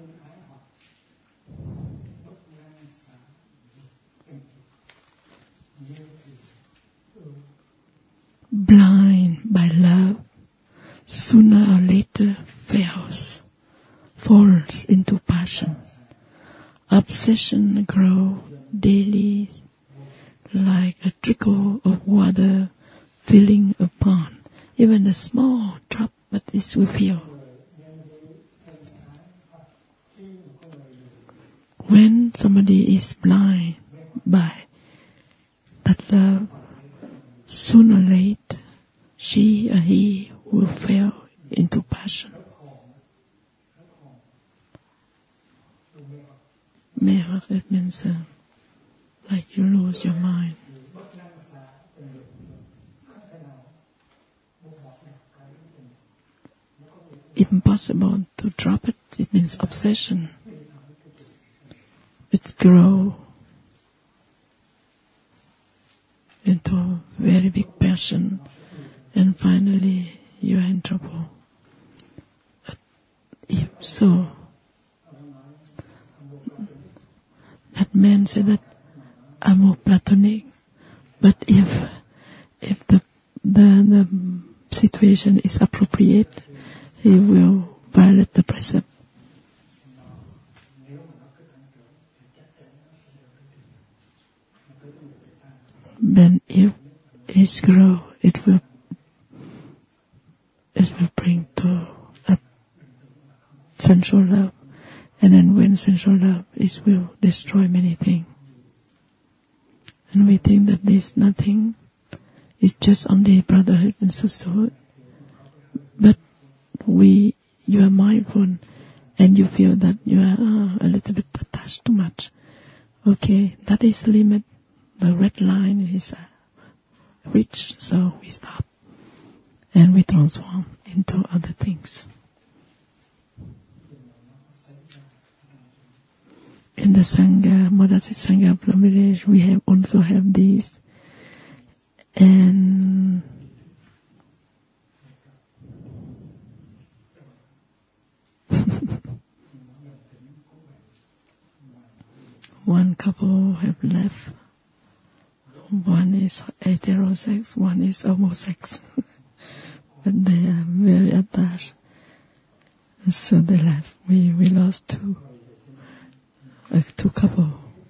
Blind by love, sooner or later falls into passion. Obsession grows daily like a trickle of water filling a pond. Even a small drop, but it will fill. When somebody is blind by that love, sooner or later, she or he will fall into passion. It means like you lose your mind. Impossible to drop it. It means obsession. It grows into a very big passion, and finally you are in trouble. But if so, that man said that amor platonic. But if the situation is appropriate, he will violate the precept. Then if it grows, it will bring to a sensual love, and then when sensual love, it will destroy many things. And we think that there's nothing, it's just only brotherhood and sisterhood. But you are mindful and you feel that you are a little bit attached too much. Okay, that is the limit. The red line is reached, so we stop and we transform into other things. In the Sangha, Modasit Sangha Plum Village, we also have these, and one couple have left. One is heterosex, one is homosex. But they are very attached. And so they left. We lost two couples.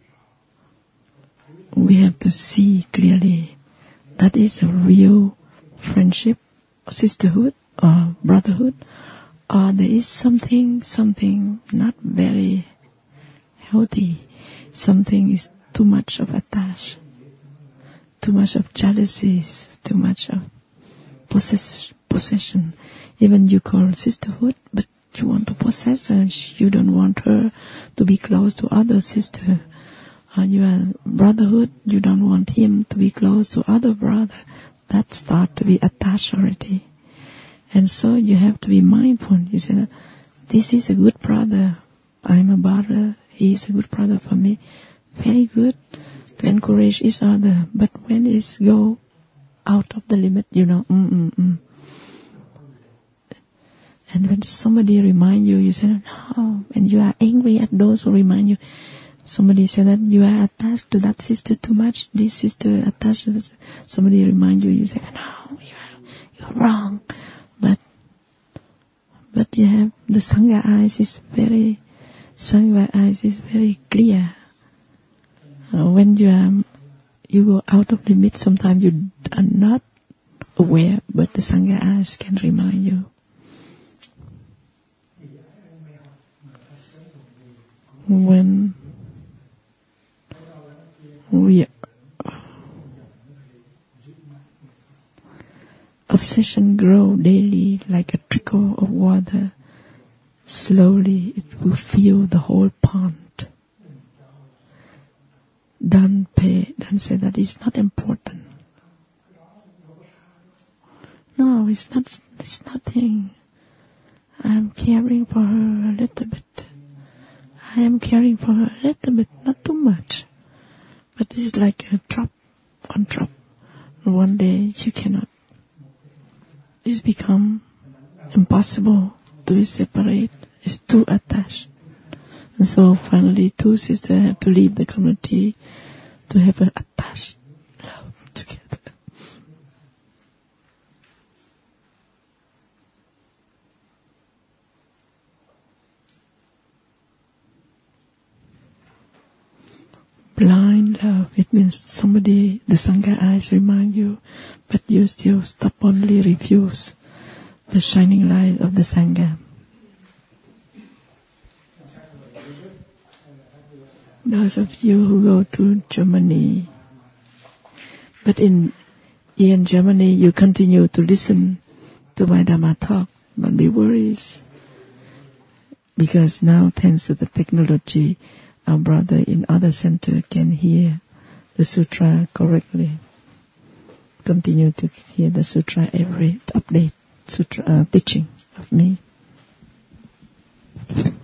We have to see clearly that is a real friendship, or sisterhood, or brotherhood, or there is something not very healthy. Something is too much of attachment, too much of jealousies, too much of possession. Even you call sisterhood, but you want to possess her. You don't want her to be close to other sister, your brotherhood, you don't want him to be close to other brother. That start to be attached already. And so you have to be mindful. You say that this is a good brother. I'm a brother. He is a good brother for me. Very good to encourage each other. But when it's go out of the limit, And when somebody remind you, you say, no. And you are angry at those who remind you. Somebody said that you are attached to that sister too much. This sister attached to this. Somebody remind you, you say, no, you're wrong. But you have the Sangha eyes is very clear. When you go out of limit, sometimes you are not aware, but the Sangha eyes can remind you. When obsession grow daily like a trickle of water, slowly it will fill the whole pond. Don't say that it's not important. No, it's nothing. I'm caring for her a little bit. I am caring for her a little bit, not too much. But this is like a drop on drop. One day you cannot. It's become impossible to be separate. It's too attached. And so finally 2 sisters have to leave the community to have an attached love together. Blind love, it means somebody, the Sangha eyes remind you, but you still stubbornly refuse the shining light of the Sangha. Those of you who go to Germany, but in Germany you continue to listen to my Dhamma talk, don't be worried, because now thanks to the technology, our brother in other center can hear the sutra correctly. Continue to hear the sutra every update, sutra teaching of me.